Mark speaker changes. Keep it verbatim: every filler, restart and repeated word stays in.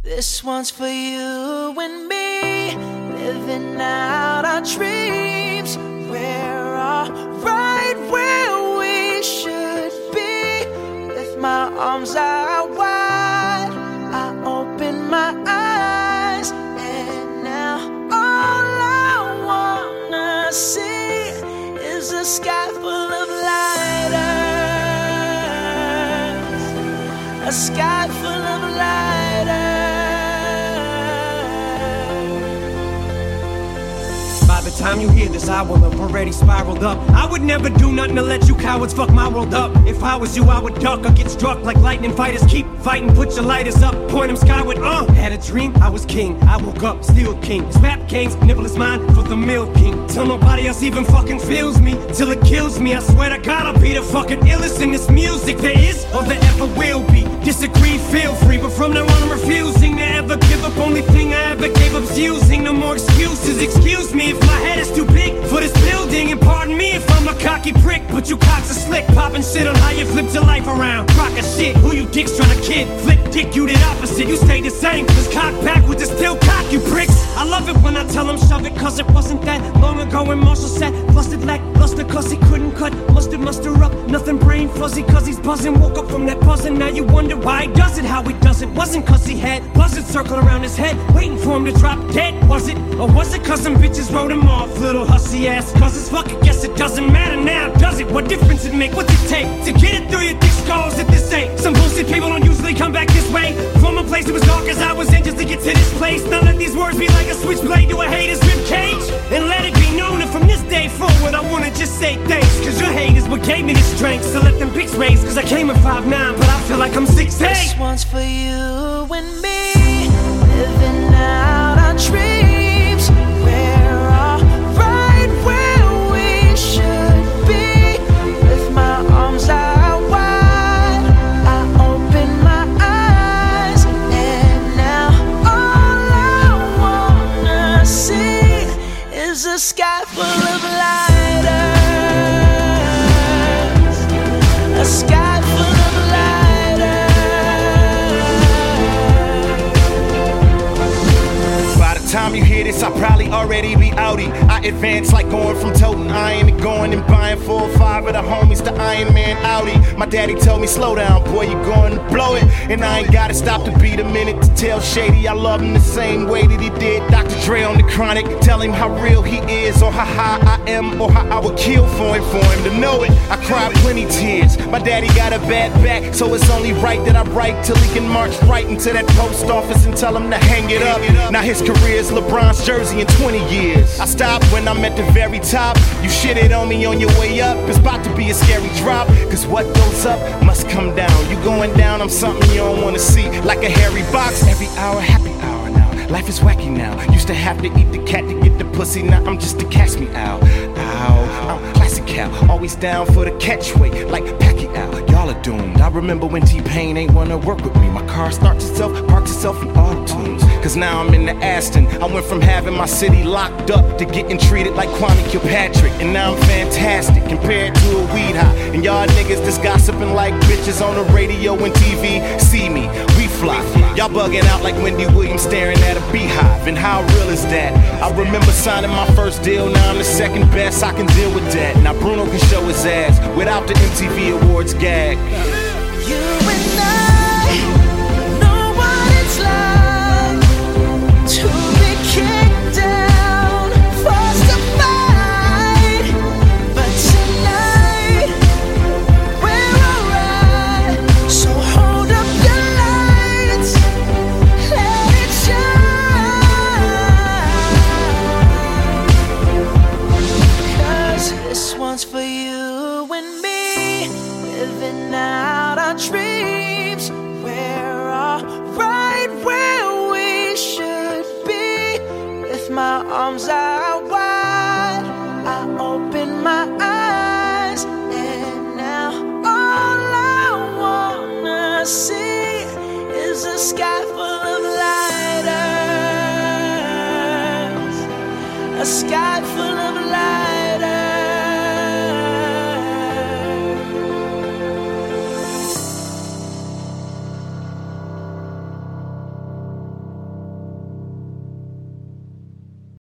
Speaker 1: This one's for you and me, living out our dreams. We're all right where we should be. With my arms out wide, I open my eyes, and now all I wanna see is a sky full of lighters, a sky full of lighters.
Speaker 2: By the time you hear this, I will have already spiraled up. I would never do nothing to let you cowards fuck my world up. If I was you, I would duck or get struck like lightning fighters. Keep fighting, put your lighters up, point them skyward, uh Had a dream, I was king, I woke up, still king. This rap game's nibble is mine for the milk king. Till nobody else even fucking feels me, till it kills me. I swear to God, I'll be the fucking illest in this music there is or there ever will be. Disagree, feel free, but from now on I'm refusing to ever give up. Only thing I ever gave up's using. No more excuses, excuse me if my head is too big for this building. And pardon me if I'm a cocky prick, but you cocks are slick, popping shit on how you flipped your life around. Crock of shit, who you dicks trying to kid? Flip dick, you did opposite, you stayed the same. Cause cock backwards is still cock, you pricks. I love it when I tell them shove it, cause it wasn't that long ago when Marshall said flustered lackluster cause he couldn't cut mustard muster up. Nothing brain fuzzy cause he's buzzing. Woke up from that buzzing, now you wonder why he does it, how he does it. Wasn't cause he had buzzards circling around his head, waiting for him to drop dead, was it? Or was it cause some bitches wrote him off, little hussy ass? Cause it's fuck, I guess it doesn't matter now, does it? What difference it make? What's it take to get it through your thick skulls at this ain't? Some bullshit people don't usually come back this way. From a place that was dark as I was in just to get to this place. Now let these words be like a switchblade to a hater's ribcage, and let it be known that from this day forward I wanna just say thanks. Cause your hate is what gave me the strength, so let them pics raise. Cause I came at five nine, but I feel like I'm six eight.
Speaker 1: This one's for you and me, living out our dreams. We're all right where we should be. With my arms out wide, I open my eyes, and now all I wanna see is a sky full of lighters, a sky full of
Speaker 3: Time you hear this, I'll probably already be outie. I advance like going from toting iron and going and buying four or five of the homies the Iron Man Audi. My daddy told me, slow down, boy, you going to blow it. And I ain't gotta stop to beat a minute to tell Shady I love him the same way that he did Doctor Dre on the Chronic. Tell him how real he is, or how high I am, or how I would kill for him, for him to know it. I cried plenty tears. My daddy got a bad back, so it's only right that I write till he can march right into that post office and tell him to hang it up. Now his career is LeBron's jersey in twenty years. I stopped when I'm at the very top. You shitted on me on your way up. It's about to be a scary drop, cause what goes up must come down. You going down, I'm something you don't wanna see. Like a hairy box, every hour, happy hour now. Life is wacky now. Used to have to eat the cat to get the pussy. Now I'm just a catch me out. Ow, I'm classic cow. Always down for the catchweight, like Pacquiao. Y'all are doomed. I remember when T-Pain ain't wanna work with me. My car starts itself, parks itself in auto-tunes. Cause now I'm in the Aston. I went from having my city locked up to getting treated like Kwame Kilpatrick. And now I'm fantastic compared to a weed high. And y'all niggas just gossiping like bitches on the radio and T V. See me, we fly. Y'all bugging out like Wendy Williams staring at a beehive. And how real is that? I remember signing my first deal. Now I'm the second best, I can deal with that. Now Bruno can show his ass without the M T V Awards gag.
Speaker 1: You and I know what it's like to be kicked down, forced to fight. But tonight we're alright. So hold up your lights, let it shine. Cause this one's for you and me, living out our dreams. We're all right where we should be. With my arms out wide, I open my eyes, and now all I wanna see is a sky full of lighters, a sky full